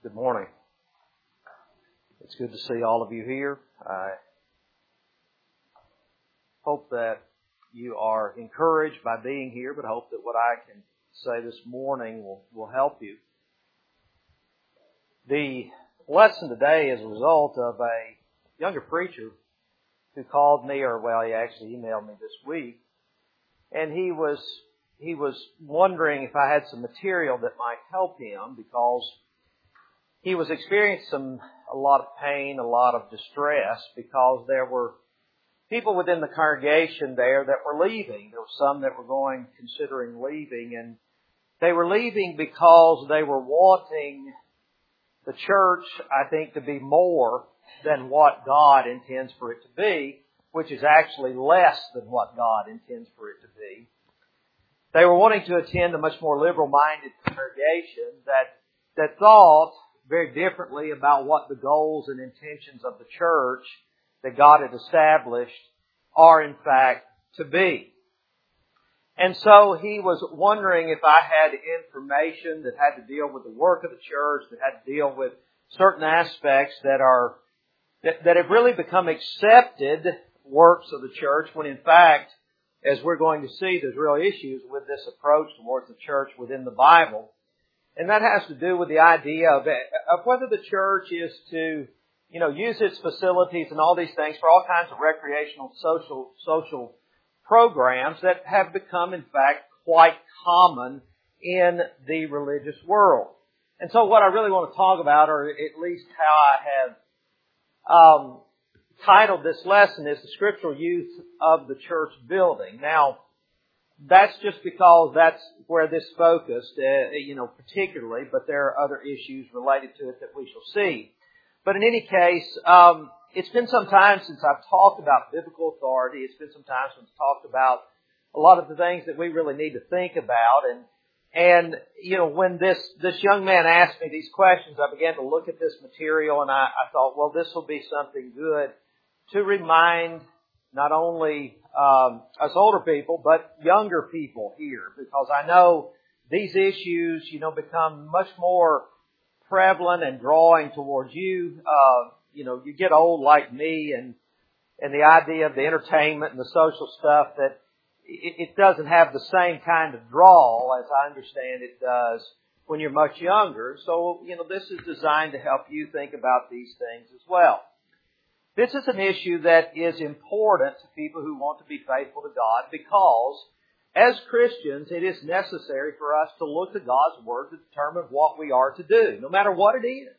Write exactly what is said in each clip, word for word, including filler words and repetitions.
Good morning. It's good to see all of you here. I hope that you are encouraged by being here, but I hope that what I can say this morning will, will help you. The lesson today is a result of a younger preacher who called me, or well, he actually emailed me this week, and he was he was wondering if I had some material that might help him because he was experiencing some, a lot of pain, a lot of distress because there were people within the congregation there that were leaving. There were some that were going, considering leaving, and they were leaving because they were wanting the church, I think, to be more than what God intends for it to be, which is actually less than what God intends for it to be. They were wanting to attend a much more liberal-minded congregation that, that thought very differently about what the goals and intentions of the church that God had established are in fact to be. And so he was wondering if I had information that had to deal with the work of the church, that had to deal with certain aspects that are that, that have really become accepted works of the church, when in fact, as we're going to see, there's real issues with this approach towards the church within the Bible. And that has to do with the idea of, of whether the church is to, you know, use its facilities and all these things for all kinds of recreational, social, social programs that have become, in fact, quite common in the religious world. And so what I really want to talk about, or at least how I have um, titled this lesson, is the scriptural use of the church building. Now, that's just because that's where this focused, uh, you know, particularly, but there are other issues related to it that we shall see. But in any case, um, it's been some time since I've talked about biblical authority. It's been some time since I've talked about a lot of the things that we really need to think about. And, and you know, when this, this young man asked me these questions, I began to look at this material, and I, I thought, well, this will be something good to remind not only um, us older people, but younger people here, because I know these issues, you know, become much more prevalent and drawing towards you. Uh, you know, you get old like me, and and the idea of the entertainment and the social stuff, that it, it doesn't have the same kind of draw as I understand it does when you're much younger. So, you know, this is designed to help you think about these things as well. This is an issue that is important to people who want to be faithful to God, because as Christians, it is necessary for us to look to God's Word to determine what we are to do, no matter what it is.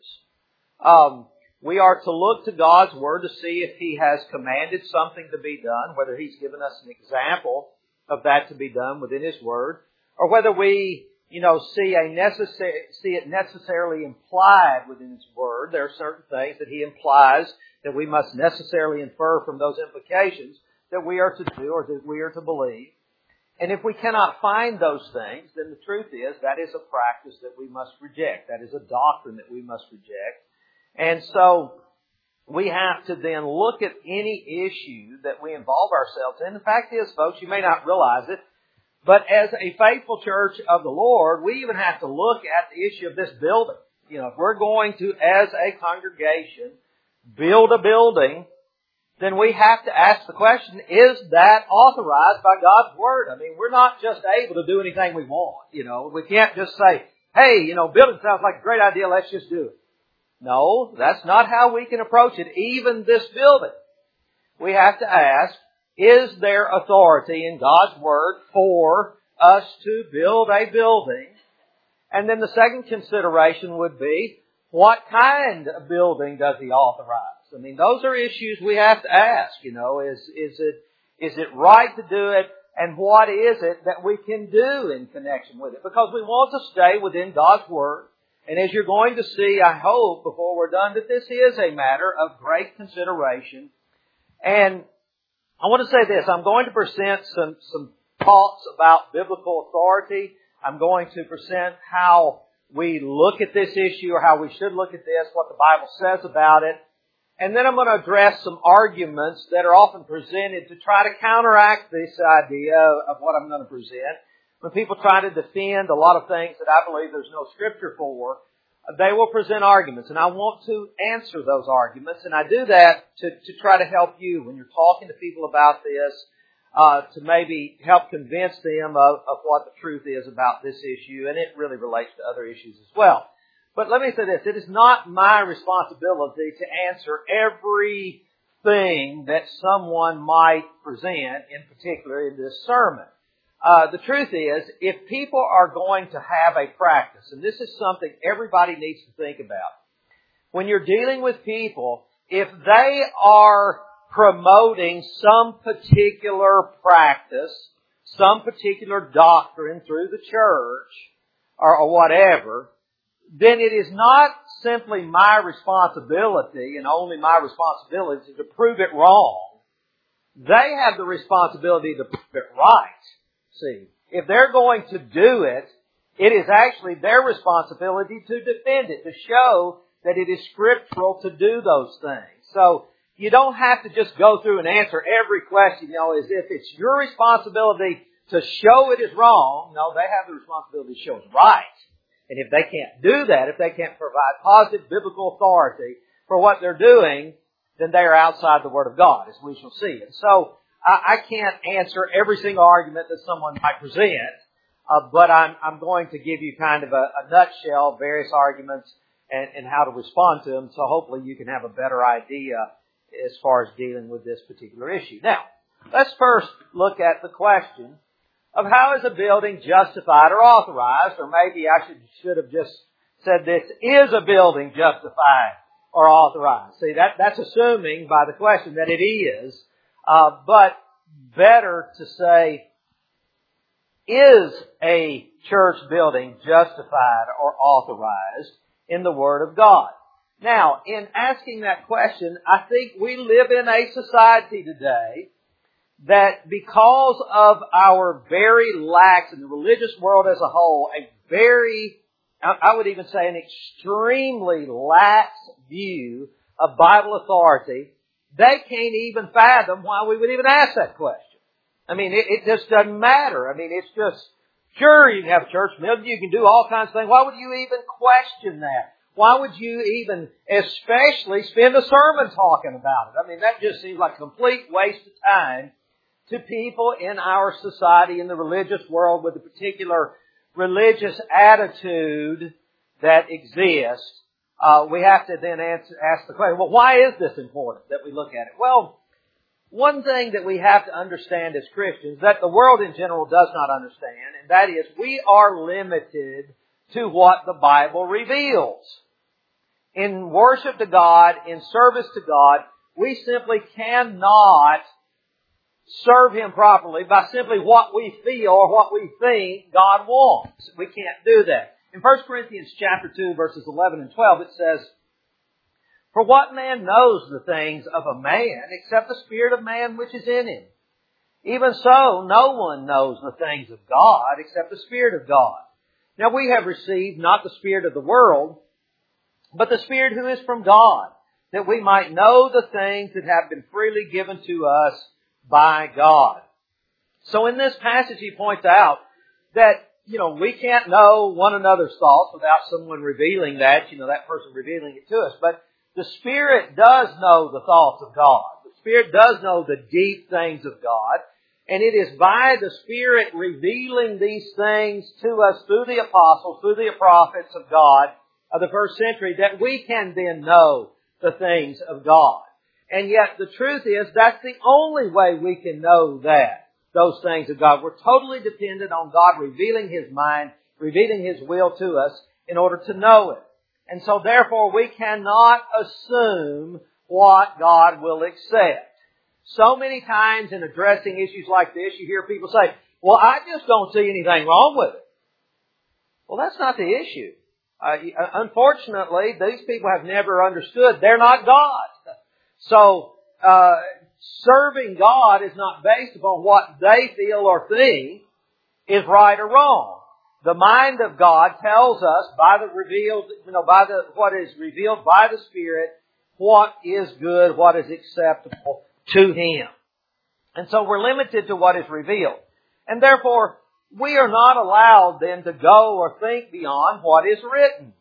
Um, we are to look to God's Word to see if He has commanded something to be done, whether He's given us an example of that to be done within His Word, or whether we, you know, see a necessary, see it necessarily implied within His Word. There are certain things that He implies that we must necessarily infer from those implications that we are to do or that we are to believe. And if we cannot find those things, then the truth is that is a practice that we must reject. That is a doctrine that we must reject. And so we have to then look at any issue that we involve ourselves in. The fact is, folks, you may not realize it, but as a faithful church of the Lord, we even have to look at the issue of this building. You know, if we're going to, as a congregation, build a building, then we have to ask the question, is that authorized by God's Word? I mean, we're not just able to do anything we want. You know, we can't just say, hey, you know, building sounds like a great idea, let's just do it. No, that's not how we can approach it. Even this building, we have to ask, is there authority in God's Word for us to build a building? And then the second consideration would be, what kind of building does He authorize? I mean, those are issues we have to ask, you know, is, is it, is it right to do it? And what is it that we can do in connection with it? Because we want to stay within God's Word. And as you're going to see, I hope, before we're done, that this is a matter of great consideration. And I want to say this, I'm going to present some, some thoughts about biblical authority. I'm going to present how we look at this issue, or how we should look at this, what the Bible says about it. And then I'm going to address some arguments that are often presented to try to counteract this idea of what I'm going to present. When people try to defend a lot of things that I believe there's no Scripture for, they will present arguments, and I want to answer those arguments, and I do that to, to try to help you when you're talking to people about this, uh, to maybe help convince them of, of what the truth is about this issue, and it really relates to other issues as well. But let me say this, it is not my responsibility to answer everything that someone might present, in particular in this sermon. Uh, the truth is, if people are going to have a practice, and this is something everybody needs to think about, when you're dealing with people, if they are promoting some particular practice, some particular doctrine through the church, or, or whatever, then it is not simply my responsibility, and only my responsibility, to prove it wrong. They have the responsibility to prove it right. See, if they're going to do it, it is actually their responsibility to defend it, to show that it is scriptural to do those things. So, you don't have to just go through and answer every question, you know, as if it's your responsibility to show it is wrong. No, they have the responsibility to show it's right. And if they can't do that, if they can't provide positive biblical authority for what they're doing, then they are outside the Word of God, as we shall see. And so, I can't answer every single argument that someone might present, uh, but I'm, I'm going to give you kind of a, a nutshell of various arguments and, and how to respond to them, so hopefully you can have a better idea as far as dealing with this particular issue. Now, let's first look at the question of how is a building justified or authorized, or maybe I should, should have just said this, is a building justified or authorized? See, that, that's assuming by the question that it is. Uh, but better to say, is a church building justified or authorized in the Word of God? Now, in asking that question, I think we live in a society today that because of our very lax, in the religious world as a whole, a very, I would even say an extremely lax view of Bible authority, they can't even fathom why we would even ask that question. I mean, it, it just doesn't matter. I mean, it's just, sure, you can have a church building, you can do all kinds of things. Why would you even question that? Why would you even, especially, spend a sermon talking about it? I mean, that just seems like a complete waste of time to people in our society, in the religious world, with a particular religious attitude that exists. Uh, we have to then answer, ask the question, well, why is this important that we look at it? Well, one thing that we have to understand as Christians, that the world in general does not understand, and that is we are limited to what the Bible reveals. In worship to God, in service to God, we simply cannot serve Him properly by simply what we feel or what we think God wants. We can't do that. In First Corinthians chapter two, verses eleven and twelve, it says, "For what man knows the things of a man except the spirit of man which is in him? Even so, no one knows the things of God except the Spirit of God. Now we have received not the spirit of the world, but the Spirit who is from God, that we might know the things that have been freely given to us by God." So in this passage he points out that, you know, we can't know one another's thoughts without someone revealing that, you know, that person revealing it to us. But the Spirit does know the thoughts of God. The Spirit does know the deep things of God. And it is by the Spirit revealing these things to us through the apostles, through the prophets of God of the first century, that we can then know the things of God. And yet the truth is that's the only way we can know that, those things of God. We're totally dependent on God revealing His mind, revealing His will to us in order to know it. And so therefore we cannot assume what God will accept. So many times in addressing issues like this, you hear people say, well, I just don't see anything wrong with it. Well, that's not the issue. Uh, unfortunately, these people have never understood they're not God. So, uh, serving God is not based upon what they feel or think is right or wrong. The mind of God tells us by the revealed, you know, by the, what is revealed by the Spirit, what is good, what is acceptable to Him. And so we're limited to what is revealed. And therefore, we are not allowed then to go or think beyond what is written.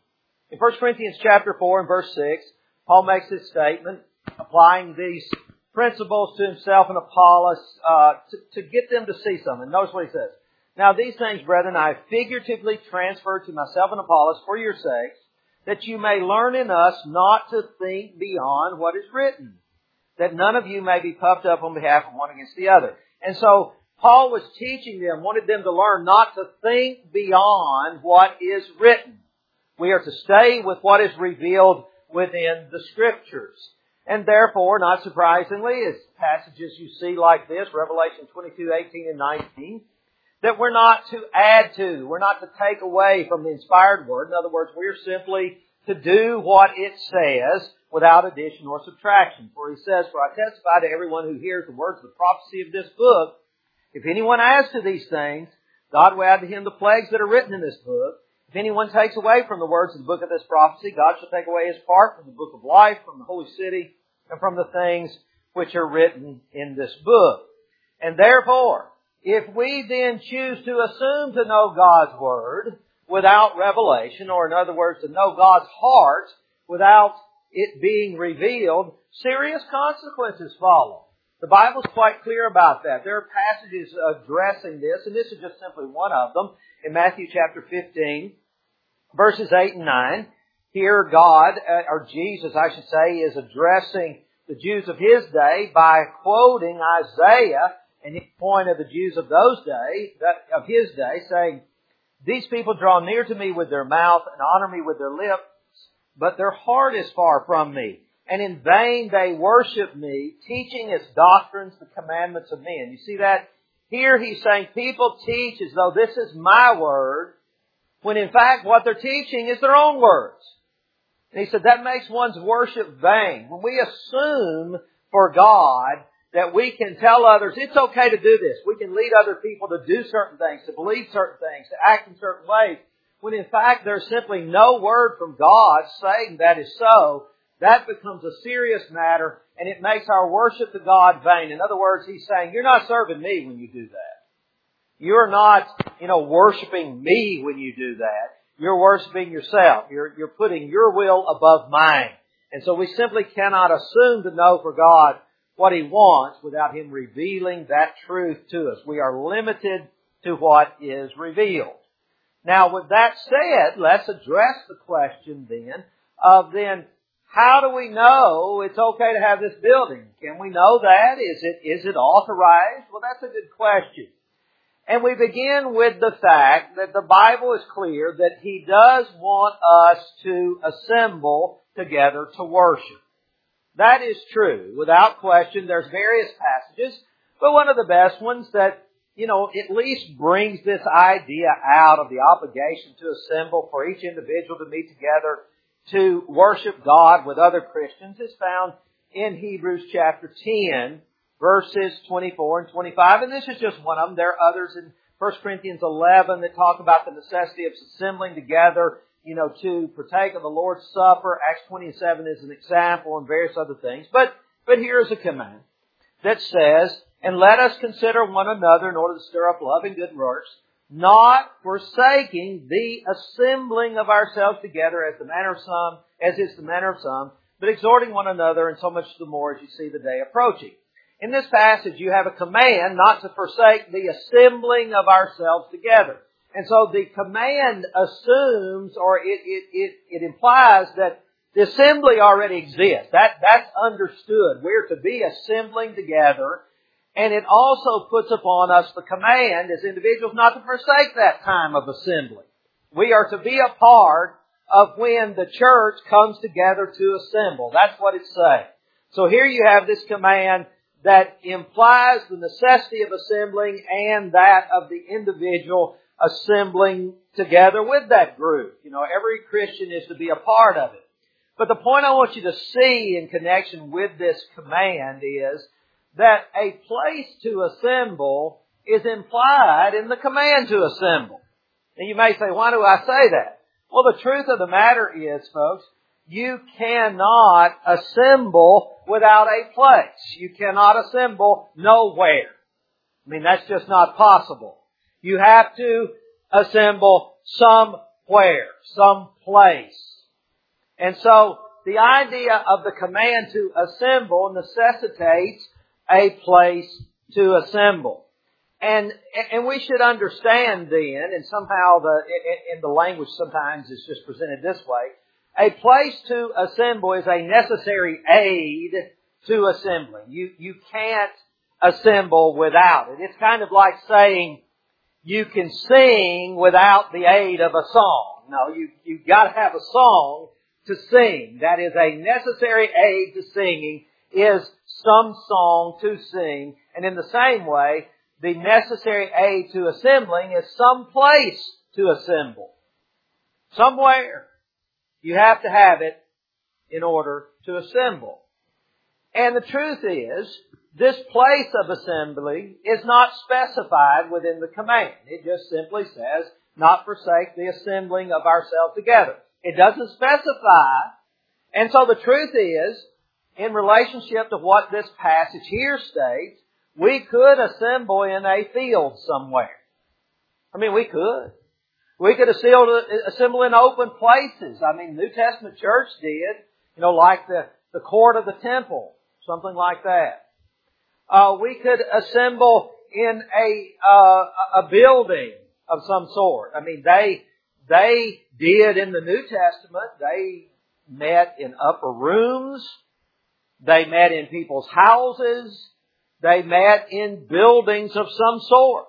In First Corinthians chapter four and verse six, Paul makes this statement, applying these principles to himself and Apollos uh, to, to get them to see something. Notice what he says. Now these things, brethren, I figuratively transferred to myself and Apollos for your sakes, that you may learn in us not to think beyond what is written, that none of you may be puffed up on behalf of one against the other. And so Paul was teaching them, wanted them to learn not to think beyond what is written. We are to stay with what is revealed within the Scriptures. And therefore, not surprisingly, as passages you see like this, Revelation twenty-two, eighteen and nineteen, that we're not to add to, we're not to take away from the inspired Word. In other words, we're simply to do what it says without addition or subtraction. For he says, for I testify to everyone who hears the words of the prophecy of this book, if anyone adds to these things, God will add to him the plagues that are written in this book. If anyone takes away from the words of the book of this prophecy, God shall take away his part from the book of life, from the holy city, and from the things which are written in this book. And therefore, if we then choose to assume to know God's Word without revelation, or in other words, to know God's heart without it being revealed, serious consequences follow. The Bible is quite clear about that. There are passages addressing this, and this is just simply one of them. In Matthew chapter fifteen, verses eight and nine, here God, or Jesus, I should say, is addressing the Jews of His day by quoting Isaiah and his point of the Jews of those days, of His day, saying, these people draw near to me with their mouth and honor me with their lips, but their heart is far from me. And in vain they worship me, teaching as doctrines the commandments of men. You see that? Here he's saying people teach as though this is my word, when in fact what they're teaching is their own words. And he said that makes one's worship vain. When we assume for God that we can tell others, it's okay to do this. We can lead other people to do certain things, to believe certain things, to act in certain ways, when in fact there's simply no word from God saying that is so, that becomes a serious matter, and it makes our worship to God vain. In other words, he's saying, you're not serving me when you do that. You're not, you know, worshiping me when you do that. You're worshiping yourself. You're, you're putting your will above mine. And so we simply cannot assume to know for God what He wants without Him revealing that truth to us. We are limited to what is revealed. Now, with that said, let's address the question then of then, how do we know it's okay to have this building? Can we know that? Is it, is it authorized? Well, that's a good question. And we begin with the fact that the Bible is clear that He does want us to assemble together to worship. That is true. Without question, there's various passages, but one of the best ones that, you know, at least brings this idea out of the obligation to assemble for each individual to meet together to worship God with other Christians is found in Hebrews chapter ten, verses twenty-four and twenty-five. And this is just one of them. There are others in First Corinthians eleven that talk about the necessity of assembling together, you know, to partake of the Lord's Supper. Acts twenty-seven is an example, and various other things. But, but here's a command that says, and let us consider one another in order to stir up love and good works, not forsaking the assembling of ourselves together as the manner of some, as is the manner of some, but exhorting one another, and so much the more as you see the day approaching. In this passage, you have a command not to forsake the assembling of ourselves together. And so the command assumes, or it, it, it, it implies that the assembly already exists. That, that's understood. We're to be assembling together. And it also puts upon us the command as individuals not to forsake that time of assembly. We are to be a part of when the church comes together to assemble. That's what it's saying. So here you have this command that implies the necessity of assembling and that of the individual assembling together with that group. You know, every Christian is to be a part of it. But the point I want you to see in connection with this command is that a place to assemble is implied in the command to assemble. And you may say, why do I say that? Well, the truth of the matter is, folks, you cannot assemble without a place. You cannot assemble nowhere. I mean, that's just not possible. You have to assemble somewhere, someplace. And so the idea of the command to assemble necessitates a place to assemble. And, and we should understand then, and somehow the, in the language sometimes it's just presented this way, a place to assemble is a necessary aid to assembling. You, you can't assemble without it. It's kind of like saying you can sing without the aid of a song. No, you, you've got to have a song to sing. That is a necessary aid to singing is some song to sing. And in the same way, the necessary aid to assembling is some place to assemble. Somewhere. You have to have it in order to assemble. And the truth is, this place of assembly is not specified within the command. It just simply says, not forsake the assembling of ourselves together. It doesn't specify. And so the truth is, in relationship to what this passage here states, we could assemble in a field somewhere. I mean, we could. We could assemble in open places. I mean, the New Testament church did, you know, like the, the court of the temple, something like that. Uh, we could assemble in a, uh, a building of some sort. I mean, they, they did in the New Testament, they met in upper rooms. They met in people's houses. They met in buildings of some sort.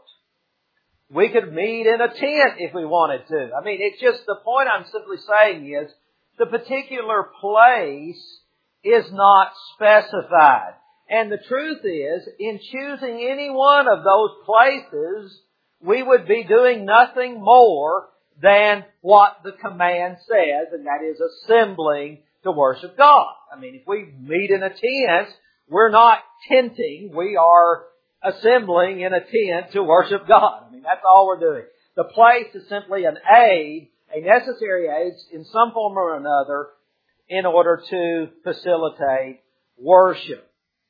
We could meet in a tent if we wanted to. I mean, it's just, the point I'm simply saying is, the particular place is not specified. And the truth is, in choosing any one of those places, we would be doing nothing more than what the command says, and that is assembling to worship God. I mean, if we meet in a tent, we're not tenting, we are assembling in a tent to worship God. I mean, that's all we're doing. The place is simply an aid, a necessary aid in some form or another in order to facilitate worship.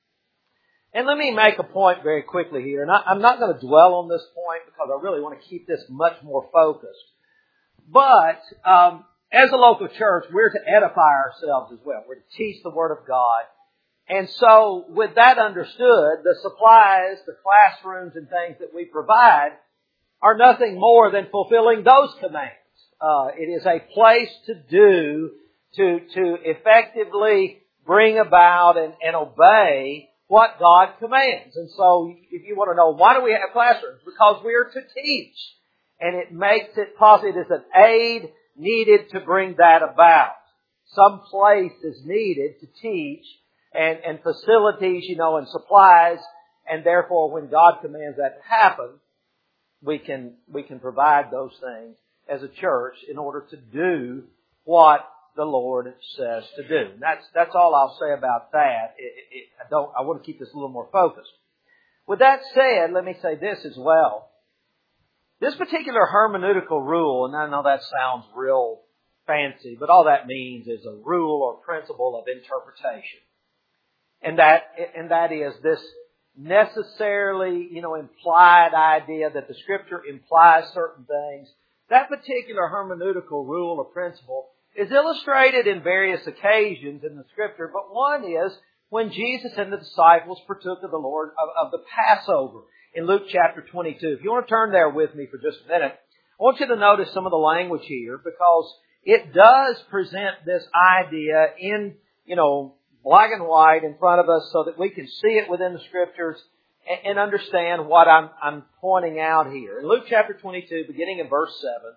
And let me make a point very quickly here, and I, I'm not going to dwell on this point because I really want to keep this much more focused. But um, as a local church, we're to edify ourselves as well. We're to teach the Word of God. And so, with that understood, the supplies, the classrooms and things that we provide are nothing more than fulfilling those commands. Uh, it is a place to do, to, to effectively bring about and, and obey what God commands. And so, if you want to know, why do we have classrooms? Because we are to teach. And it makes it possible. It is an aid needed to bring that about. Some place is needed to teach. And, and facilities, you know, and supplies, and therefore when God commands that to happen, we can, we can provide those things as a church in order to do what the Lord says to do. And that's, that's all I'll say about that. It, it, I don't, I want to keep this a little more focused. With that said, let me say this as well. This particular hermeneutical rule, and I know that sounds real fancy, but all that means is a rule or principle of interpretation. And that, and that is this necessarily, you know, implied idea that the Scripture implies certain things. That particular hermeneutical rule or principle is illustrated in various occasions in the Scripture, but one is when Jesus and the disciples partook of the Lord of, of the Passover in Luke chapter twenty-two. If you want to turn there with me for just a minute, I want you to notice some of the language here because it does present this idea in, you know, black and white in front of us so that we can see it within the Scriptures and, and understand what I'm, I'm pointing out here. In Luke chapter twenty-two, beginning in verse seven,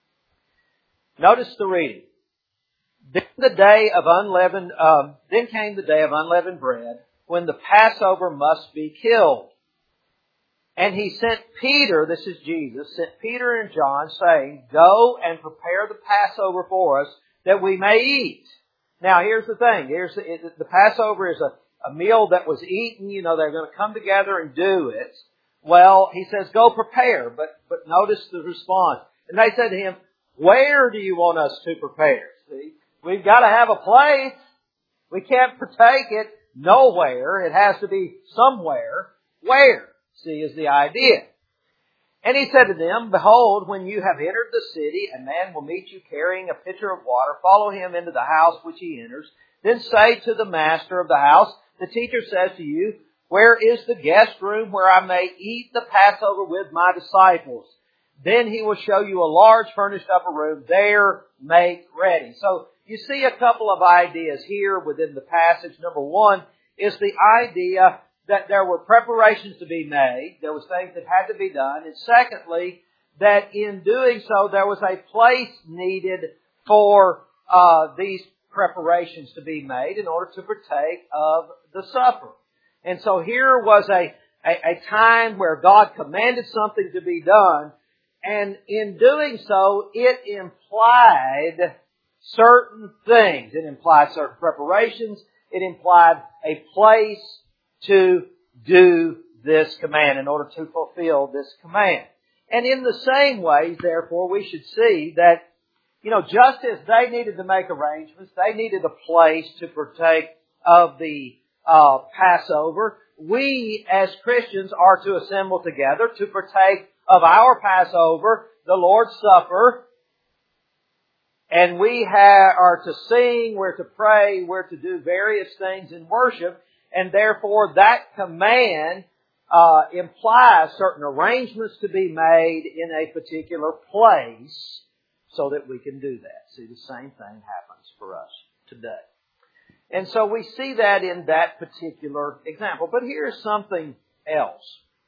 notice the reading. Then the day of unleavened, um, then came the day of unleavened bread when the Passover must be killed. And he sent Peter, this is Jesus, sent Peter and John saying, go and prepare the Passover for us that we may eat. Now, here's the thing. Here's the, the Passover is a, a meal that was eaten. You know, they're going to come together and do it. Well, he says, go prepare. But, but notice the response. And they said to him, where do you want us to prepare? See, we've got to have a place. We can't partake it nowhere. It has to be somewhere. Where? See, is the idea. And he said to them, Behold, when you have entered the city, a man will meet you carrying a pitcher of water. Follow him into the house which he enters. Then say to the master of the house, The teacher says to you, Where is the guest room where I may eat the Passover with my disciples? Then he will show you a large furnished upper room. There make ready. So you see a couple of ideas here within the passage. Number one is the idea that there were preparations to be made. There was things that had to be done. And secondly, that in doing so, there was a place needed for uh, these preparations to be made in order to partake of the supper. And so here was a, a, a time where God commanded something to be done. And in doing so, it implied certain things. It implied certain preparations. It implied a place to do this command in order to fulfill this command. And in the same way, therefore, we should see that, you know, just as they needed to make arrangements, they needed a place to partake of the uh, Passover, we as Christians are to assemble together to partake of our Passover, the Lord's Supper, and we have, are to sing, we're to pray, we're to do various things in worship, and therefore that command uh, implies certain arrangements to be made in a particular place so that we can do that. See, the same thing happens for us today. And so we see that in that particular example. But here's something else.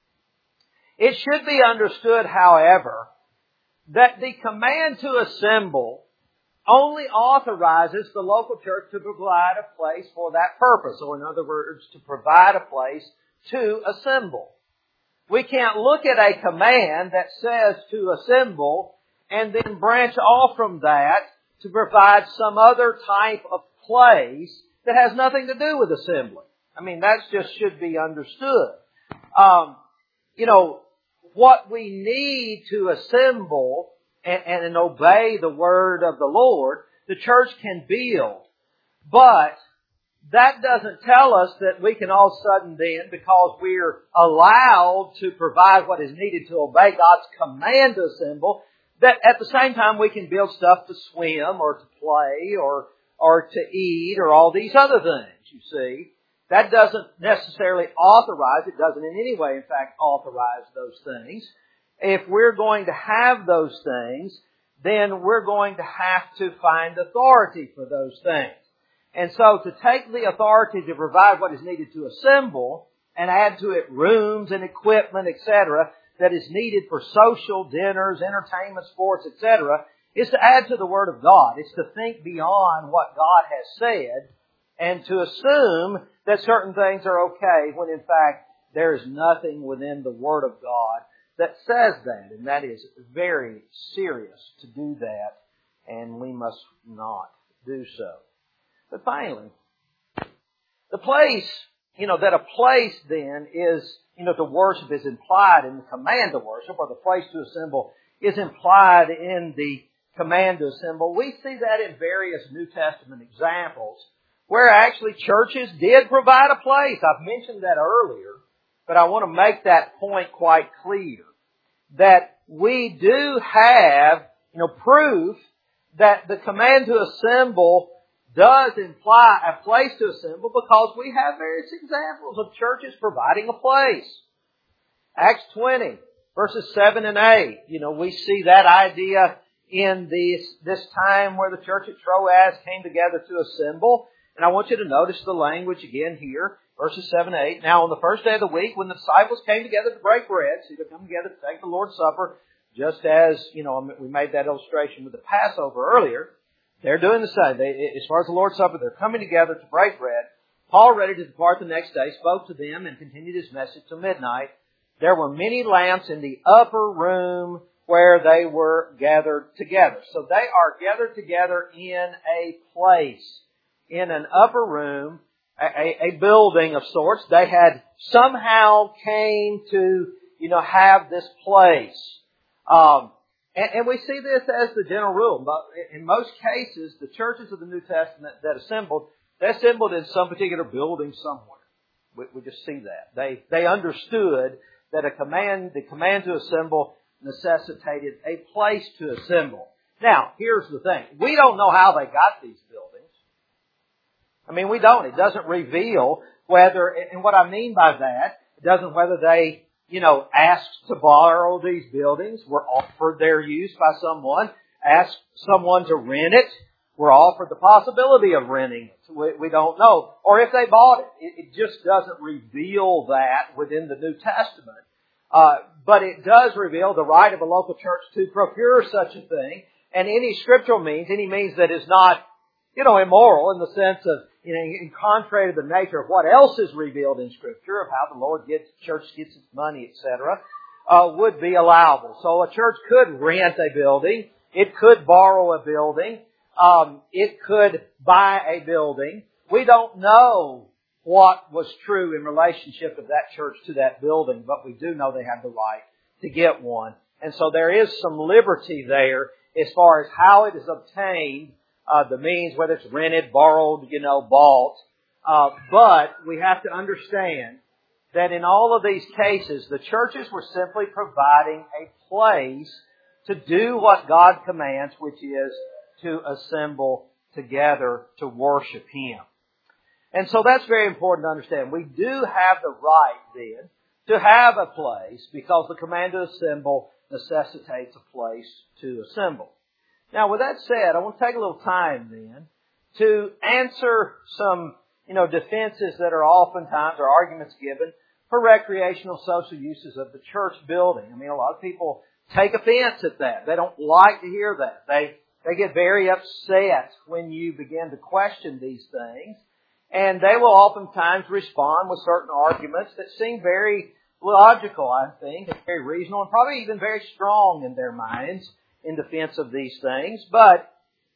It should be understood, however, that the command to assemble only authorizes the local church to provide a place for that purpose, or in other words, to provide a place to assemble. We can't look at a command that says to assemble and then branch off from that to provide some other type of place that has nothing to do with assembly. I mean, that just should be understood. Um, you know, what we need to assemble and, and obey the word of the Lord, the church can build. But that doesn't tell us that we can all of a sudden then, because we're allowed to provide what is needed to obey God's command to assemble, that at the same time we can build stuff to swim or to play or or to eat or all these other things, you see. That doesn't necessarily authorize, it doesn't in any way, in fact, authorize those things. If we're going to have those things, then we're going to have to find authority for those things. And so to take the authority to provide what is needed to assemble and add to it rooms and equipment, et cetera, that is needed for social dinners, entertainment, sports, et cetera, is to add to the Word of God. It's to think beyond what God has said and to assume that certain things are okay when in fact there is nothing within the Word of God that says that. And that is very serious to do that, and we must not do so. But finally, the place, you know, that a place then is, you know, to worship is implied in the command to worship, or the place to assemble is implied in the command to assemble. We see that in various New Testament examples where actually churches did provide a place. I've mentioned that earlier, but I want to make that point quite clear. That we do have, you know, proof that the command to assemble does imply a place to assemble, because we have various examples of churches providing a place. Acts twenty, verses seven and eight. You know, we see that idea in this, this time where the church at Troas came together to assemble. And I want you to notice the language again here, verses seven and eight. Now on the first day of the week, when the disciples came together to break bread, so they come together to take the Lord's Supper, just as, you know, we made that illustration with the Passover earlier, they're doing the same. They, as far as the Lord's Supper, they're coming together to break bread. Paul, ready to depart the next day, spoke to them and continued his message till midnight. There were many lamps in the upper room where they were gathered together. So they are gathered together in a place, in an upper room, a, a building of sorts. They had somehow came to, you know, have this place. Um, and, and we see this as the general rule. But in most cases, the churches of the New Testament that assembled, they assembled in some particular building somewhere. We, we just see that. They, they understood that a command, the command to assemble necessitated a place to assemble. Now, here's the thing. We don't know how they got these buildings. I mean, we don't. It doesn't reveal whether, and what I mean by that, it doesn't whether they, you know, asked to borrow these buildings, were offered their use by someone, asked someone to rent it, were offered the possibility of renting it. We, we don't know. Or if they bought it. It, it just doesn't reveal that within the New Testament. Uh, but it does reveal the right of a local church to procure such a thing, and any scriptural means, any means that is not, you know, immoral in the sense of, you know, in contrary to the nature of what else is revealed in Scripture, of how the Lord gets, church gets its money, et cetera, uh, would be allowable. So a church could rent a building, it could borrow a building, um, it could buy a building. We don't know what was true in relationship of that church to that building, but we do know they have the right to get one. And so there is some liberty there as far as how it is obtained, uh, the means, whether it's rented, borrowed, you know, bought. Uh, but we have to understand that in all of these cases, the churches were simply providing a place to do what God commands, which is to assemble together to worship Him. And so that's very important to understand. We do have the right then to have a place because the command to assemble necessitates a place to assemble. Now with that said, I want to take a little time then to answer some, you know, defenses that are oftentimes or arguments given for recreational social uses of the church building. I mean, a lot of people take offense at that. They don't like to hear that. They, they get very upset when you begin to question these things. And they will oftentimes respond with certain arguments that seem very logical, I think, and very reasonable, and probably even very strong in their minds in defense of these things. But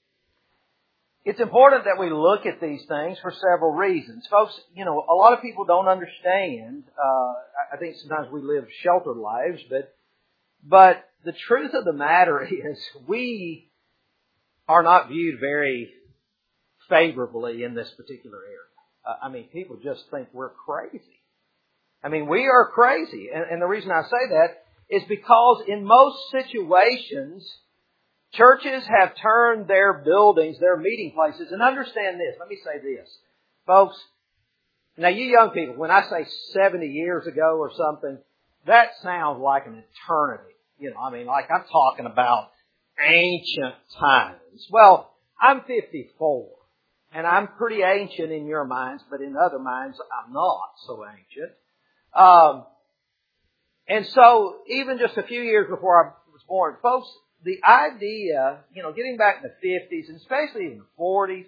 it's important that we look at these things for several reasons. Folks, you know, a lot of people don't understand. Uh, I think sometimes we live sheltered lives, but, but the truth of the matter is we are not viewed very favorably in this particular area. Uh, I mean, people just think we're crazy. I mean, we are crazy. And, and the reason I say that is because in most situations, churches have turned their buildings, their meeting places, and understand this. Let me say this. Folks, now you young people, when I say seventy years ago or something, that sounds like an eternity. You know, I mean, like I'm talking about ancient times. Well, I'm fifty-four. And I'm pretty ancient in your minds, but in other minds, I'm not so ancient. Um, and so, even just a few years before I was born, folks, the idea, you know, getting back in the fifties, and especially in the forties,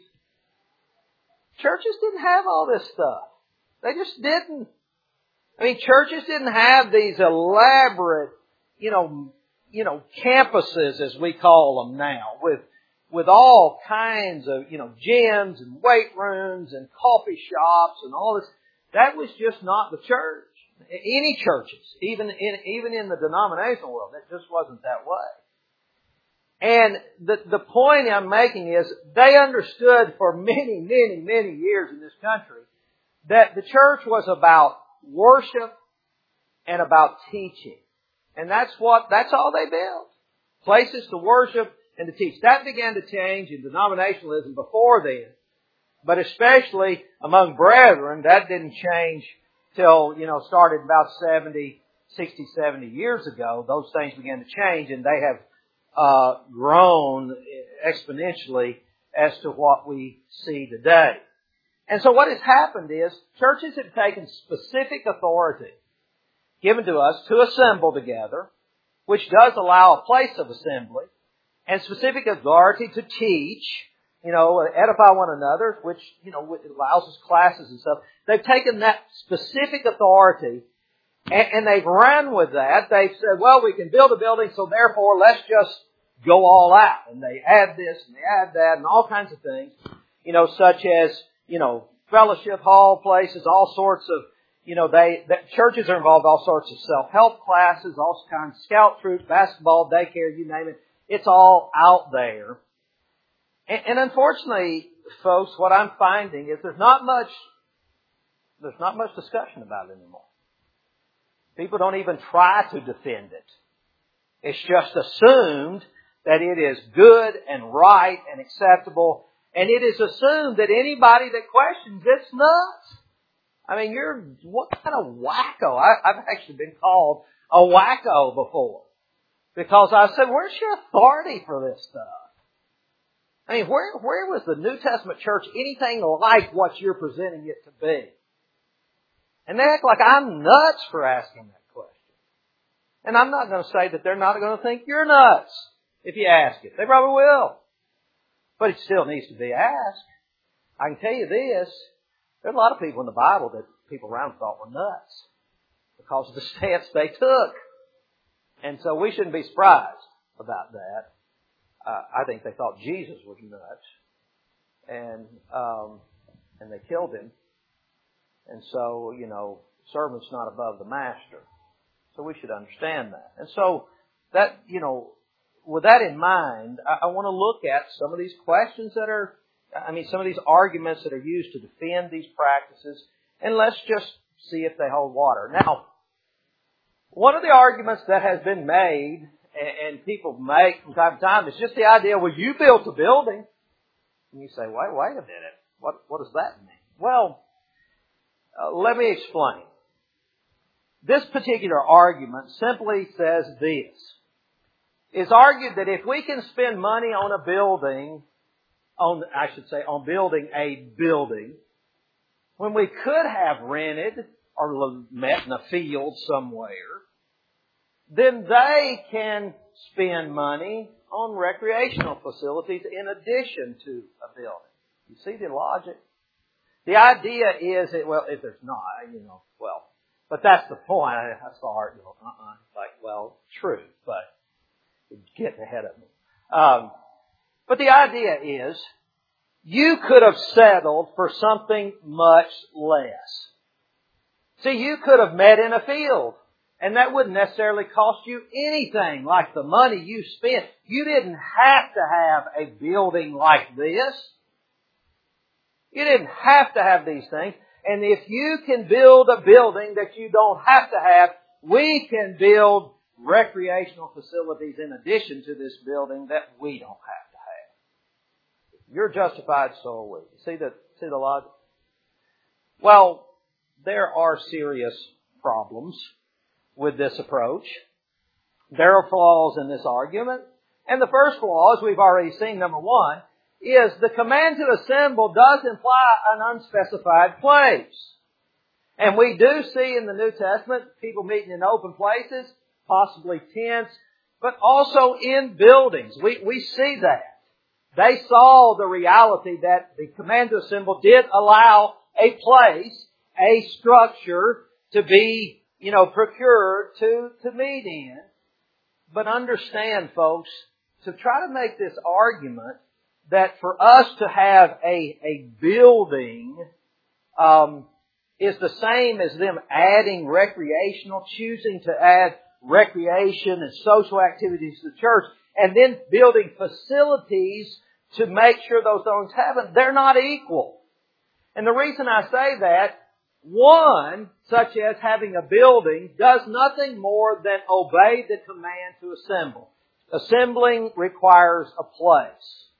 churches didn't have all this stuff. They just didn't. I mean, churches didn't have these elaborate, you know, you know, campuses, as we call them now, with with all kinds of, you know, gyms and weight rooms and coffee shops and all this. That was just not the church. Any churches, even in, even in the denominational world, that just wasn't that way. And the, the point I'm making is they understood for many, many, many years in this country that the church was about worship and about teaching. And that's what, that's all they built. Places to worship and to teach. That began to change in denominationalism before then. But especially among brethren, that didn't change till, you know, started about seventy, sixty, seventy years ago. Those things began to change, and they have uh, grown exponentially as to what we see today. And so what has happened is churches have taken specific authority given to us to assemble together, which does allow a place of assembly, and specific authority to teach, you know, edify one another, which, you know, allows us classes and stuff. They've taken that specific authority and, and they've run with that. They've said, well, we can build a building, so therefore let's just go all out. And they add this and they add that and all kinds of things, you know, such as, you know, fellowship hall places, all sorts of, you know, they, that churches are involved in all sorts of self-help classes, all kinds of scout troops, basketball, daycare, you name it. It's all out there. And, and unfortunately, folks, what I'm finding is there's not much, there's not much discussion about it anymore. People don't even try to defend it. It's just assumed that it is good and right and acceptable. And it is assumed that anybody that questions it's nuts. I mean, you're, what kind of wacko? I, I've actually been called a wacko before. Because I said, where's your authority for this stuff? I mean, where, where was the New Testament church anything like what you're presenting it to be? And they act like I'm nuts for asking that question. And I'm not going to say that they're not going to think you're nuts if you ask it. They probably will. But it still needs to be asked. I can tell you this, there's a lot of people in the Bible that people around thought were nuts because of the stance they took. And so we shouldn't be surprised about that. Uh, I think they thought Jesus was nuts. And, um, and they killed him. And so, you know, servant's not above the master. So we should understand that. And so that, you know, with that in mind, I, I want to look at some of these questions that are, I mean, some of these arguments that are used to defend these practices. And let's just see if they hold water. Now, one of the arguments that has been made and, and people make from time to time is just the idea, well, you built a building. And you say, wait, wait a minute. What, what does that mean? Well, Uh, let me explain. This particular argument simply says this. It's argued that if we can spend money on a building, on, I should say, on building a building, when we could have rented or met in a field somewhere, then they can spend money on recreational facilities in addition to a building. You see the logic? The idea is, that, well, if there's not, you know, well, but that's the point. I, I saw it, you know, uh-uh, like, well, true, but getting ahead of me. Um, but the idea is, you could have settled for something much less. See, you could have met in a field, and that wouldn't necessarily cost you anything like the money you spent. You didn't have to have a building like this. You didn't have to have these things. And if you can build a building that you don't have to have, we can build recreational facilities in addition to this building that we don't have to have. You're justified, so are we. See the, see the logic? Well, there are serious problems with this approach. There are flaws in this argument. And the first flaw, as we've already seen, number one, is the command to assemble does imply an unspecified place. And we do see in the New Testament people meeting in open places, possibly tents, but also in buildings. We, we see that. They saw the reality that the command to assemble did allow a place, a structure to be, you know, procured to, to meet in. But understand, folks, to try to make this argument that for us to have a, a building um, is the same as them adding recreational, choosing to add recreation and social activities to the church, and then building facilities to make sure those things happen. They're not equal. And the reason I say that, one, such as having a building, does nothing more than obey the command to assemble. Assembling requires a place.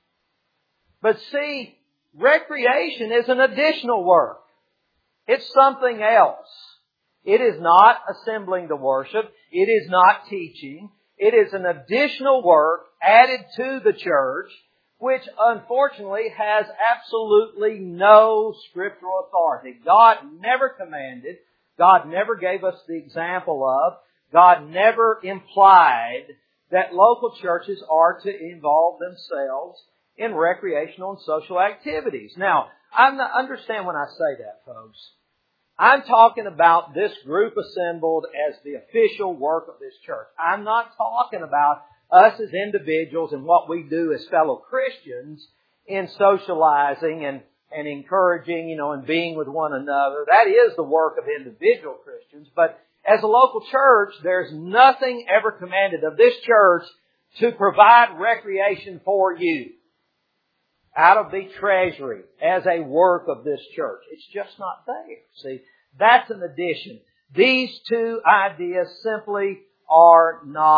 But see, recreation is an additional work. It's something else. It is not assembling to worship. It is not teaching. It is an additional work added to the church, which unfortunately has absolutely no scriptural authority. God never commanded. God never gave us the example of. God never implied that local churches are to involve themselves in recreational and social activities. Now, I understand when I say that, folks. I'm talking about this group assembled as the official work of this church. I'm not talking about us as individuals and what we do as fellow Christians in socializing and, and encouraging, you know, and being with one another. That is the work of individual Christians. But as a local church, there's nothing ever commanded of this church to provide recreation for you out of the treasury as a work of this church. It's just not there. See, that's an addition. These two ideas simply are not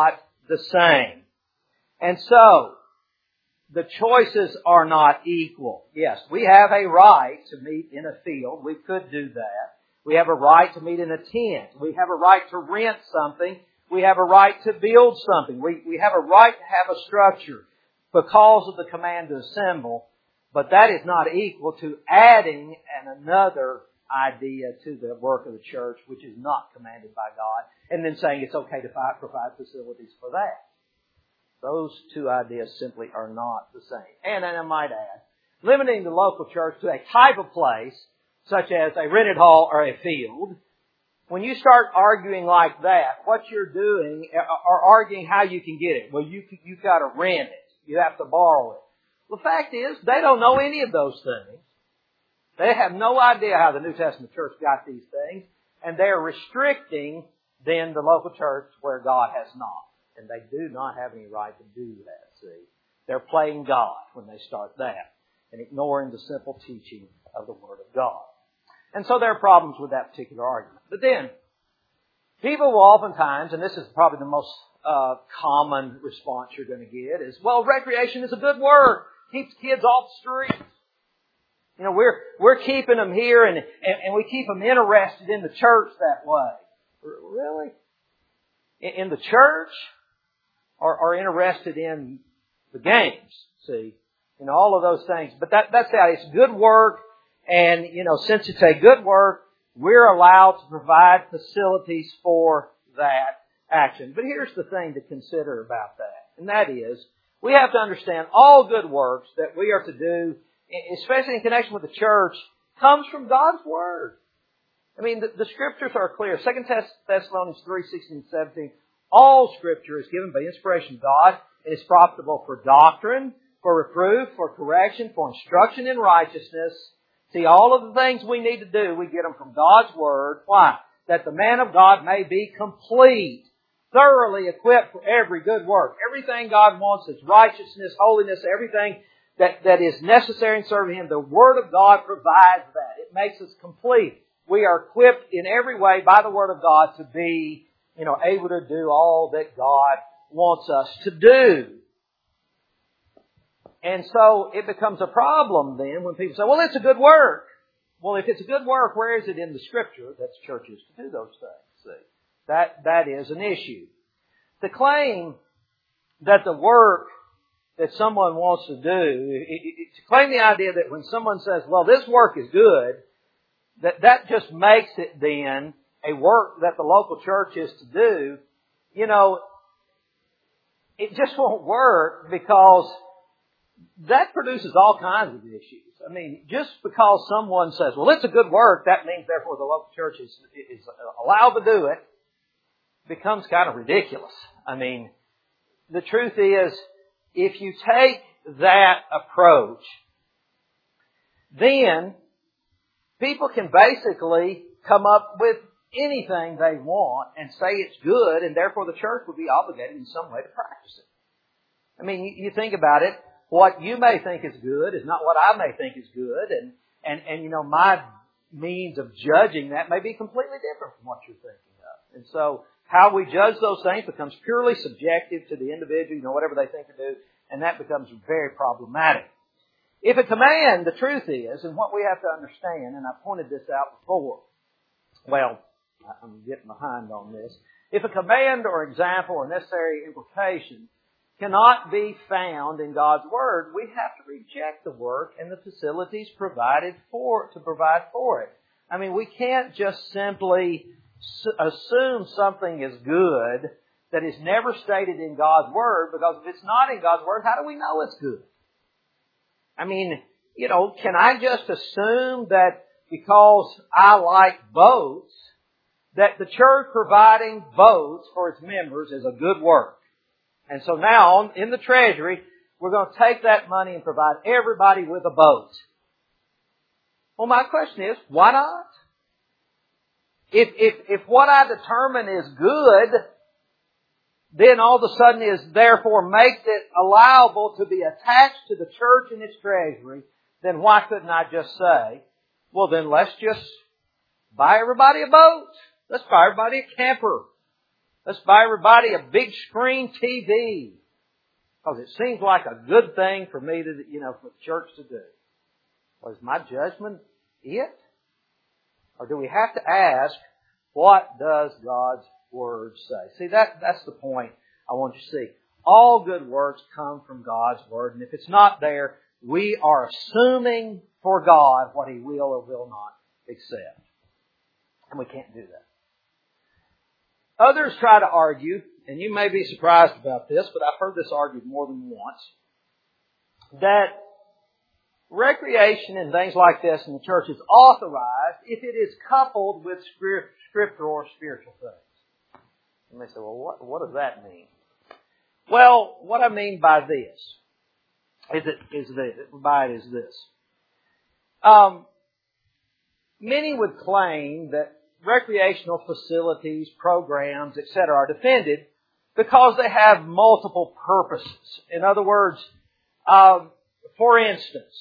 the same. And so, the choices are not equal. Yes, we have a right to meet in a field. We could do that. We have a right to meet in a tent. We have a right to rent something. We have a right to build something. We, we have a right to have a structure because of the command to assemble. But that is not equal to adding an another idea to the work of the church, which is not commanded by God, and then saying it's okay to provide facilities for that. Those two ideas simply are not the same. And, and I might add, limiting the local church to a type of place, such as a rented hall or a field, when you start arguing like that, what you're doing are arguing how you can get it. Well, you, you've got to rent it. You have to borrow it. The fact is, they don't know any of those things. They have no idea how the New Testament church got these things, and they're restricting then the local church where God has not. And they do not have any right to do that, see. They're playing God when they start that and ignoring the simple teaching of the Word of God. And so there are problems with that particular argument. But then, people will oftentimes, and this is probably the most uh, common response you're going to get, is, well, recreation is a good work. Keeps kids off the streets. You know, we're we're keeping them here and, and, and we keep them interested in the church that way. Really? In, in the church? Or, or interested in the games, see? You know, all of those things. But that, that's how it's good work. And, you know, since it's a good work, we're allowed to provide facilities for that action. But here's the thing to consider about that. And that is, we have to understand all good works that we are to do, especially in connection with the church, comes from God's Word. I mean, the, the Scriptures are clear. Second Thessalonians three, sixteen and seventeen. All Scripture is given by inspiration of God and is profitable for doctrine, for reproof, for correction, for instruction in righteousness. See, all of the things we need to do, we get them from God's Word. Why? That the man of God may be complete, thoroughly equipped for every good work. Everything God wants is righteousness, holiness, everything that, that is necessary in serving Him. The Word of God provides that. It makes us complete. We are equipped in every way by the Word of God to be, you know, able to do all that God wants us to do. And so it becomes a problem then when people say, well, it's a good work. Well, if it's a good work, where is it in the Scripture that churches to do those things? See, that, that is an issue. To claim that the work that someone wants to do, it, it, to claim the idea that when someone says, well, this work is good, that that just makes it then a work that the local church is to do, you know, it just won't work because that produces all kinds of issues. I mean, just because someone says, well, it's a good work, that means therefore the local church is, is allowed to do it, becomes kind of ridiculous. I mean, the truth is, if you take that approach, then people can basically come up with anything they want and say it's good, and therefore the church would be obligated in some way to practice it. I mean, you, you think about it, what you may think is good is not what I may think is good, and, and, and you know, my means of judging that may be completely different from what you're thinking of. And so, how we judge those things becomes purely subjective to the individual, you know, whatever they think or do, and that becomes very problematic. If a command, the truth is, and what we have to understand, and I pointed this out before, well, I'm getting behind on this. If a command or example or necessary implication cannot be found in God's Word, we have to reject the work and the facilities provided for to provide for it. I mean, we can't just simply assume something is good that is never stated in God's Word, because if it's not in God's Word, how do we know it's good? I mean, you know, can I just assume that because I like boats, that the church providing boats for its members is a good work? And so now, in the treasury, we're going to take that money and provide everybody with a boat. Well, my question is, why not? If, if, if what I determine is good, then all of a sudden is therefore makes it allowable to be attached to the church and its treasury, then why couldn't I just say, well then let's just buy everybody a boat. Let's buy everybody a camper. Let's buy everybody a big screen T V. Because it seems like a good thing for me to, you know, for the church to do. Was my judgment it? Or do we have to ask, what does God's Word say? See, that, that's the point I want you to see. All good works come from God's Word. And if it's not there, we are assuming for God what He will or will not accept. And we can't do that. Others try to argue, and you may be surprised about this, but I've heard this argued more than once, that recreation and things like this in the church is authorized if it is coupled with scriptural or spiritual things. You may say, well, what, what does that mean? Well, what I mean by this is it is this by it is this. Um, many would claim that recreational facilities, programs, et cetera are defended because they have multiple purposes. In other words, um, for instance,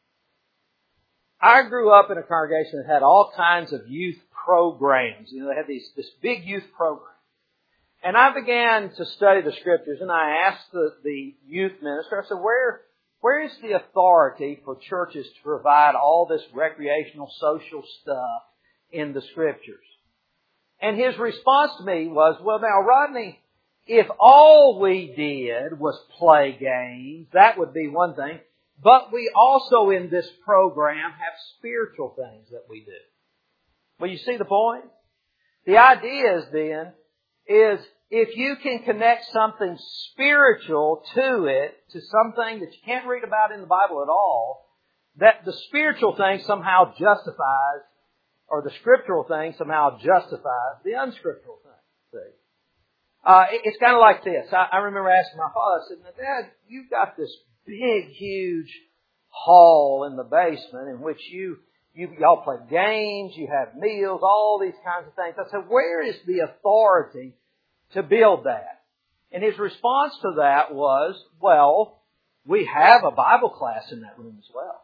I grew up in a congregation that had all kinds of youth programs. You know, they had these this big youth program. And I began to study the Scriptures, and I asked the, the youth minister, I said, where, where is the authority for churches to provide all this recreational, social stuff in the Scriptures? And his response to me was, well, now, Rodney, if all we did was play games, that would be one thing. But we also in this program have spiritual things that we do. Well, you see the point? The idea is then, is if you can connect something spiritual to it, to something that you can't read about in the Bible at all, that the spiritual thing somehow justifies, or the scriptural thing somehow justifies the unscriptural thing. See? Uh, it, it's kind of like this. I, I remember asking my father, I said, now, Dad, you've got this big, huge hall in the basement in which you, you y'all play games, you have meals, all these kinds of things. I said, where is the authority to build that? And his response to that was, well, we have a Bible class in that room as well.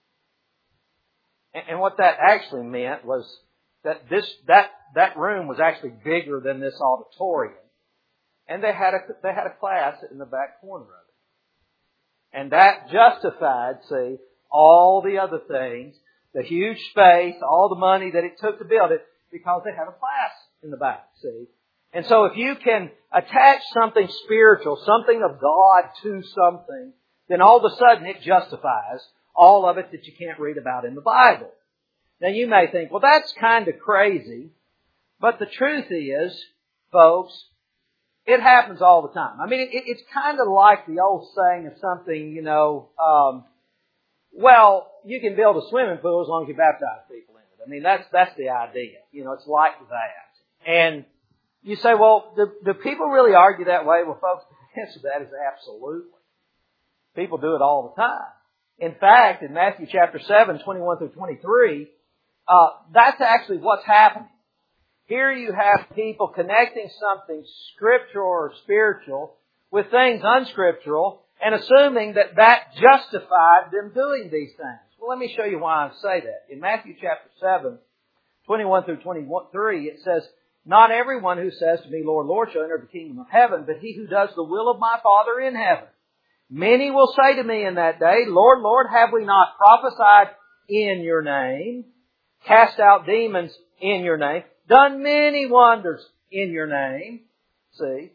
And, and what that actually meant was that this that that room was actually bigger than this auditorium. And they had a they had a class in the back corner of it. And that justified, see, all the other things, the huge space, all the money that it took to build it, because they had a class in the back, see. And so if you can attach something spiritual, something of God to something, then all of a sudden it justifies all of it that you can't read about in the Bible. Now you may think, well, that's kind of crazy. But the truth is, folks, it happens all the time. I mean, it, it's kind of like the old saying of something, you know, um, well, you can build a swimming pool as long as you baptize people in it. I mean, that's that's the idea. You know, it's like that. And you say, well, do, do people really argue that way? Well, folks, the answer to that is absolutely. People do it all the time. In fact, in Matthew chapter seven, twenty-one through twenty-three, uh, that's actually what's happening. Here you have people connecting something scriptural or spiritual with things unscriptural and assuming that that justified them doing these things. Well, let me show you why I say that. In Matthew chapter seven, twenty-one through twenty-three, it says, not everyone who says to me, Lord, Lord, shall enter the kingdom of heaven, but he who does the will of my Father in heaven. Many will say to me in that day, Lord, Lord, have we not prophesied in your name, cast out demons in your name, done many wonders in your name? See?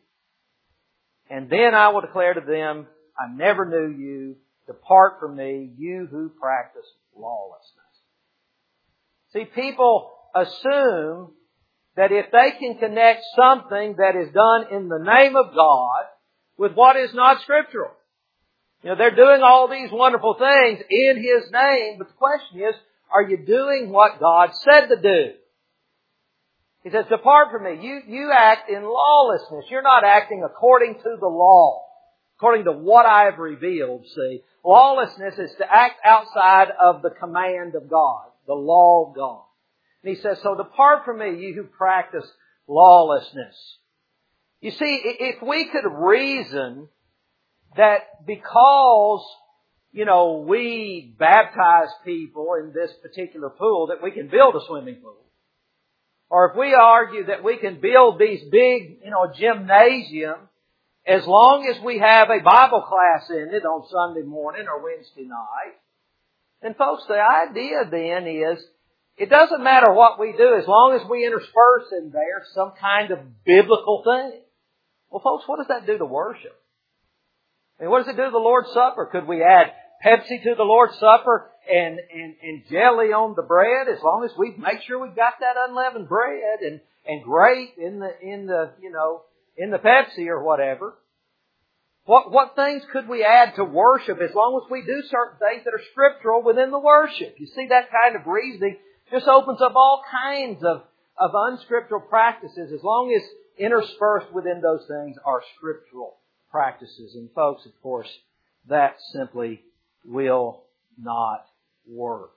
And then I will declare to them, I never knew you. Depart from me, you who practice lawlessness. See, people assume that if they can connect something that is done in the name of God with what is not scriptural. You know, they're doing all these wonderful things in His name, but the question is, are you doing what God said to do? He says, depart from me. You, you act in lawlessness. You're not acting according to the law, according to what I have revealed, see. Lawlessness is to act outside of the command of God, the law of God. And He says, so depart from me, you who practice lawlessness. You see, if we could reason that because, you know, we baptize people in this particular pool, that we can build a swimming pool. or if we argue that we can build these big, you know, gymnasium, as long as we have a Bible class in it on Sunday morning or Wednesday night, then folks, the idea then is, it doesn't matter what we do as long as we intersperse in there some kind of biblical thing. Well, folks, what does that do to worship? I mean, what does it do to the Lord's Supper? Could we add Pepsi to the Lord's Supper and, and, and jelly on the bread as long as we make sure we've got that unleavened bread and, and grape in the, in the, you know, in the Pepsi or whatever? What, what things could we add to worship as long as we do certain things that are scriptural within the worship? You see, that kind of reasoning just opens up all kinds of, of unscriptural practices as long as interspersed within those things are scriptural practices. And folks, of course, that simply will not work.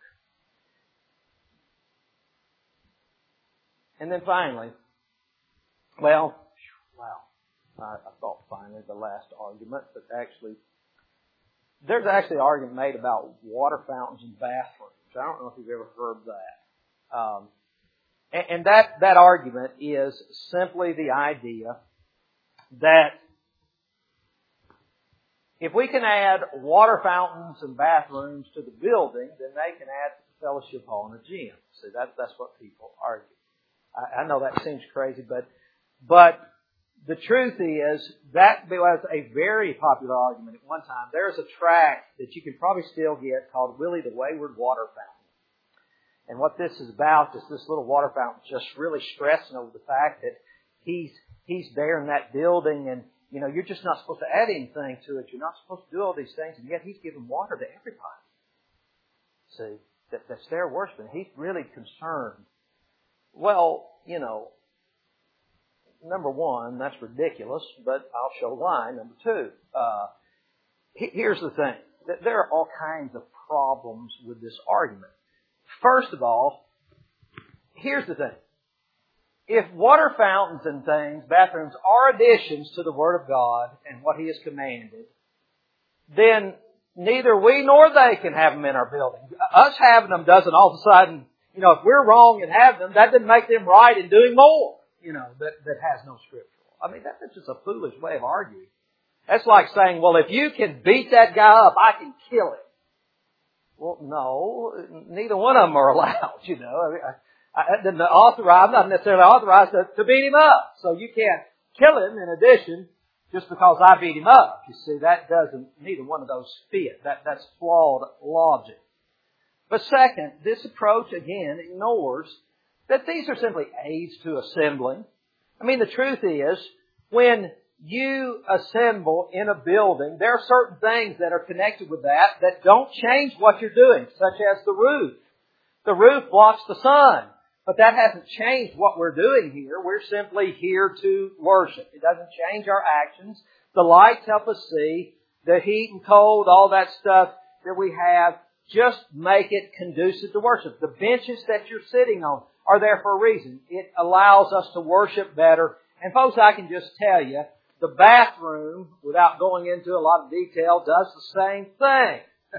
And then finally, well, wow, I, I thought finally the last argument, but actually, there's actually an argument made about water fountains and bathrooms. I don't know if you've ever heard that. Um, and, and that, that argument is simply the idea that if we can add water fountains and bathrooms to the building, then they can add to the fellowship hall and a gym. See, that, that's what people argue. I, I know that seems crazy, but, but the truth is that was a very popular argument at one time. There's a tract that you can probably still get called Willie the Wayward Water Fountain. And what this is about is this little water fountain just really stressing over the fact that he's, he's there in that building and, you know, you're just not supposed to add anything to it. You're not supposed to do all these things, and yet he's giving water to everybody. See, that, that's there worshiping. He's really concerned. Well, you know, number one, that's ridiculous, but I'll show why. Number two, uh, here's the thing. There are all kinds of problems with this argument. First of all, here's the thing. If water fountains and things, bathrooms, are additions to the Word of God and what He has commanded, then neither we nor they can have them in our building. Us having them doesn't all of a sudden, you know, if we're wrong and have them, that doesn't make them right in doing more, you know, that, that has no scriptural. I mean, that's just a foolish way of arguing. That's like saying, well, if you can beat that guy up, I can kill him. Well, no, neither one of them are allowed, you know. I mean, I, I, the authorized, I'm not necessarily authorized to, to beat him up. So you can't kill him in addition just because I beat him up. You see, that doesn't, neither one of those fit. That, that's flawed logic. But second, this approach again ignores that these are simply aids to assembling. I mean, the truth is, when you assemble in a building, there are certain things that are connected with that that don't change what you're doing, such as the roof. The roof blocks the sun, but that hasn't changed what we're doing here. We're simply here to worship. It doesn't change our actions. The lights help us see. The heat and cold, all that stuff that we have, just make it conducive to worship. The benches that you're sitting on are there for a reason. It allows us to worship better. And folks, I can just tell you, the bathroom, without going into a lot of detail, does the same thing.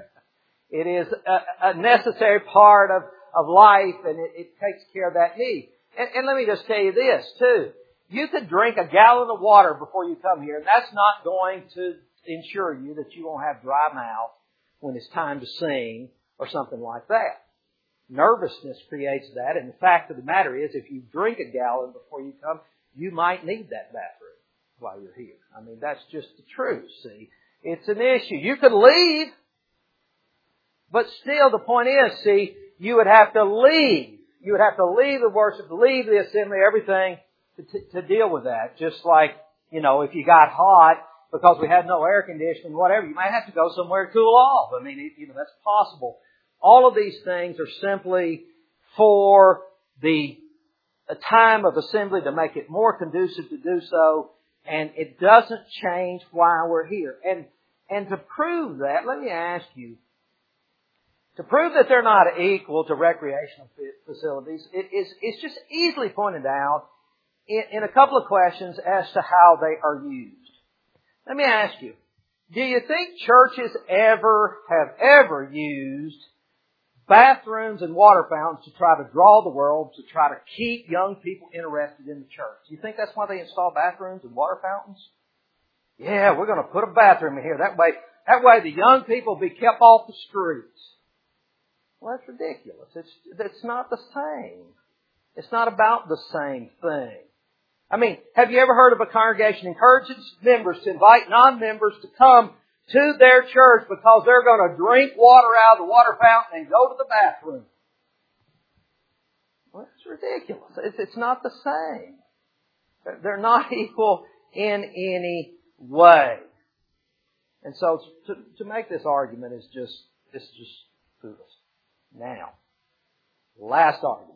It is a, a necessary part of, of life, and it, it takes care of that need. And, and let me just tell you this, too. You could drink a gallon of water before you come here, and that's not going to ensure you that you won't have dry mouth when it's time to sing or something like that. Nervousness creates that, and the fact of the matter is, if you drink a gallon before you come, you might need that bathroom while you're here. I mean, that's just the truth, see. It's an issue. You could leave, but still the point is, see, you would have to leave. You would have to leave the worship, leave the assembly, everything to, to, to deal with that. Just like, you know, if you got hot because we had no air conditioning, whatever, you might have to go somewhere to cool off. I mean, it, you know, that's possible. All of these things are simply for the a time of assembly to make it more conducive to do so. And it doesn't change why we're here. And, and to prove that, let me ask you, to prove that they're not equal to recreational facilities, it is, it's just easily pointed out in, in a couple of questions as to how they are used. Let me ask you, do you think churches ever have ever used bathrooms and water fountains to try to draw the world, to try to keep young people interested in the church. Do you think that's why they install bathrooms and water fountains? Yeah, we're going to put a bathroom in here. That way, that way the young people will be kept off the streets. Well, that's ridiculous. It's, it's not the same. It's not about the same thing. I mean, have you ever heard of a congregation encouraging members to invite non-members to come to their church because they're going to drink water out of the water fountain and go to the bathroom? Well, it's ridiculous. It's, it's not the same. They're not equal in any way. And so to, to make this argument is just, it's just foolish. Now, last argument.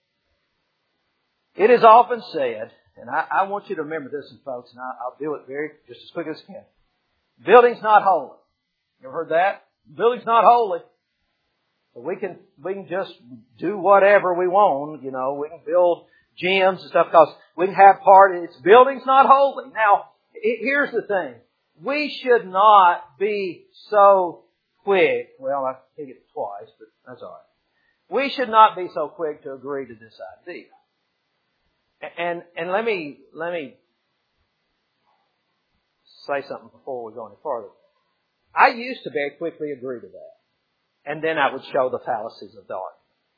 It is often said, and I, I want you to remember this, and folks, and I, I'll do it very, just as quick as I can. Building's not holy. You ever heard that? Building's not holy. So we can, we can just do whatever we want, you know, we can build gyms and stuff because we can have parties. Building's not holy. Now, it, here's the thing. We should not be so quick, well, I think it twice, but that's all right. We should not be so quick to agree to this idea. And, and let me, let me say something before we go any further. I used to very quickly agree to that. And then I would show the fallacies of the argument.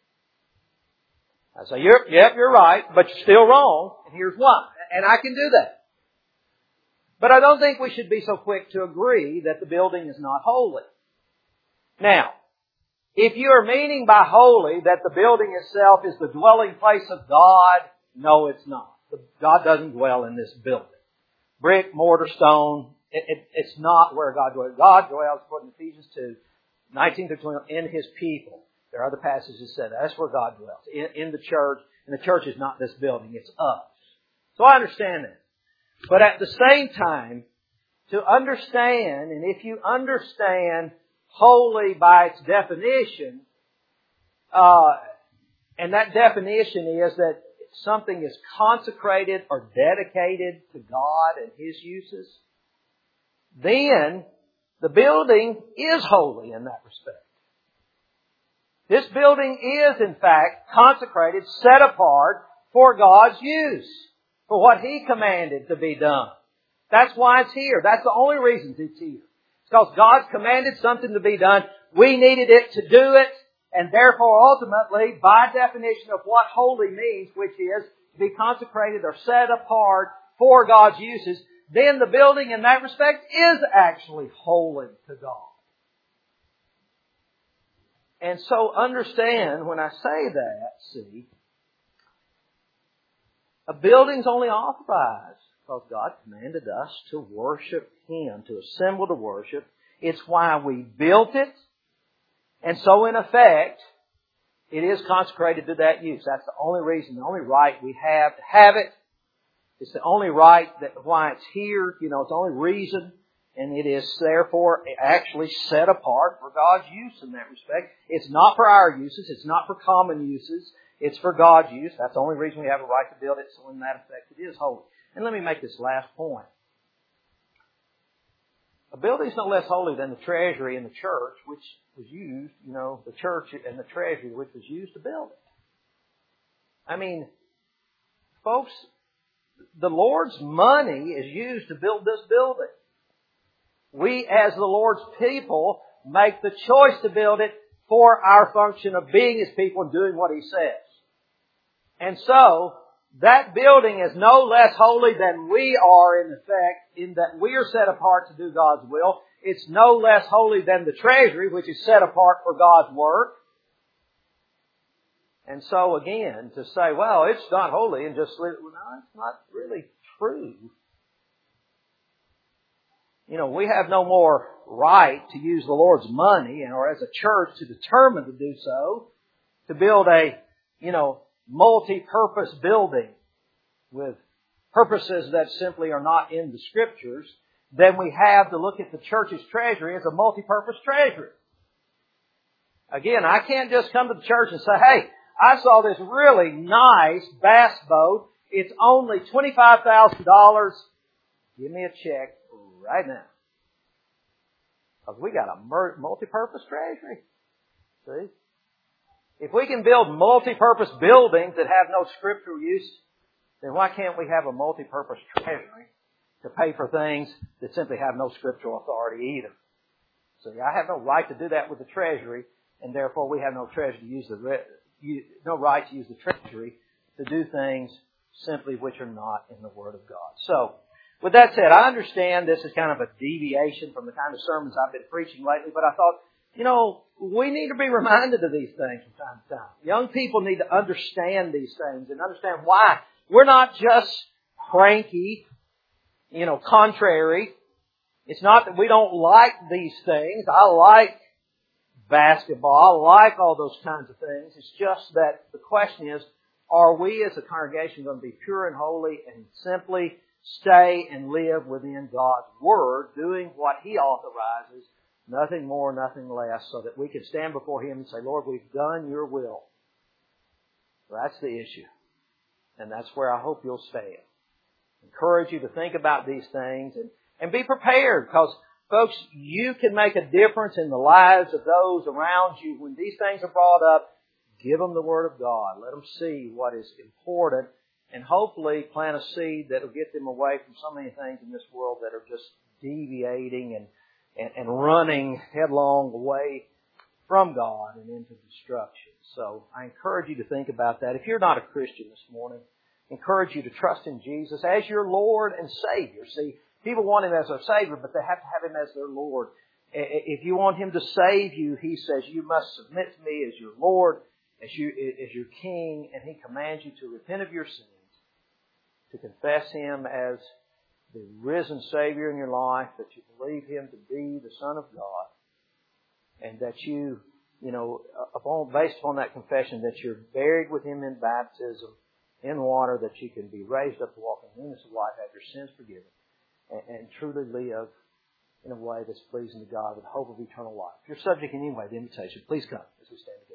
I say, you're, yep, you're right, but you're still wrong, and here's why. And I can do that. But I don't think we should be so quick to agree that the building is not holy. Now, if you are meaning by holy that the building itself is the dwelling place of God, no, it's not. God doesn't dwell in this building. Brick, mortar, stone, it, it, it's not where God dwells. God dwells, according to Ephesians two, nineteen through twenty, in His people. There are other passages that say that. That's where God dwells, in, in the church. And the church is not this building, it's us. So I understand that. But at the same time, to understand, and if you understand holy by its definition, uh, and that definition is that something is consecrated or dedicated to God and His uses, then the building is holy in that respect. This building is, in fact, consecrated, set apart for God's use, for what He commanded to be done. That's why it's here. That's the only reason it's here. It's because God commanded something to be done. We needed it to do it. And therefore, ultimately, by definition of what holy means, which is to be consecrated or set apart for God's uses, then the building in that respect is actually holy to God. And so understand when I say that, see, a building's only authorized because God commanded us to worship Him, to assemble to worship. It's why we built it. And so in effect, it is consecrated to that use. That's the only reason, the only right we have to have it. It's the only right that why it's here. You know, it's the only reason. And it is therefore actually set apart for God's use in that respect. It's not for our uses. It's not for common uses. It's for God's use. That's the only reason we have a right to build it. So in that effect, it is holy. And let me make this last point. A building is no less holy than the treasury in the church, which was used, you know, the church and the treasury, which was used to build it. I mean, folks, the Lord's money is used to build this building. We, as the Lord's people, make the choice to build it for our function of being His people and doing what He says. And so, that building is no less holy than we are in effect, in that we are set apart to do God's will. It's no less holy than the treasury, which is set apart for God's work. And so again, to say, well, it's not holy and just leave it, well, no, it's not really true. You know, we have no more right to use the Lord's money, or as a church to determine to do so, to build a, you know, multi-purpose building with purposes that simply are not in the Scriptures, then we have to look at the church's treasury as a multi-purpose treasury. Again, I can't just come to the church and say, hey, I saw this really nice bass boat. It's only twenty-five thousand dollars. Give me a check right now. Because we got a multi-purpose treasury. See? If we can build multi-purpose buildings that have no scriptural use, then why can't we have a multi-purpose treasury to pay for things that simply have no scriptural authority either? So I have no right to do that with the treasury, and therefore we have no treasure to use the re- no right to use the treasury to do things simply which are not in the Word of God. So, with that said, I understand this is kind of a deviation from the kind of sermons I've been preaching lately, but I thought, you know, we need to be reminded of these things from time to time. Young people need to understand these things and understand why. We're not just cranky, you know, contrary. It's not that we don't like these things. I like basketball. I like all those kinds of things. It's just that the question is, are we as a congregation going to be pure and holy and simply stay and live within God's Word, doing what He authorizes, nothing more, nothing less, so that we can stand before Him and say, Lord, we've done Your will. Well, that's the issue. And that's where I hope you'll stand. Encourage you to think about these things and, and be prepared, because, folks, you can make a difference in the lives of those around you. When these things are brought up, give them the Word of God. Let them see what is important, and hopefully plant a seed that will get them away from so many things in this world that are just deviating and And, and running headlong away from God and into destruction. So I encourage you to think about that. If you're not a Christian this morning, I encourage you to trust in Jesus as your Lord and Savior. See, people want Him as their Savior, but they have to have Him as their Lord. If you want Him to save you, He says you must submit to Me as your Lord, as, you, as your King, and He commands you to repent of your sins, to confess Him as the risen Savior in your life, that you believe Him to be the Son of God, and that you, you know, upon, based upon that confession, that you're buried with Him in baptism, in water, that you can be raised up to walk in newness of life, have your sins forgiven, and, and truly live in a way that's pleasing to God with the hope of eternal life. If you're subject in any way to the invitation, please come as we stand together.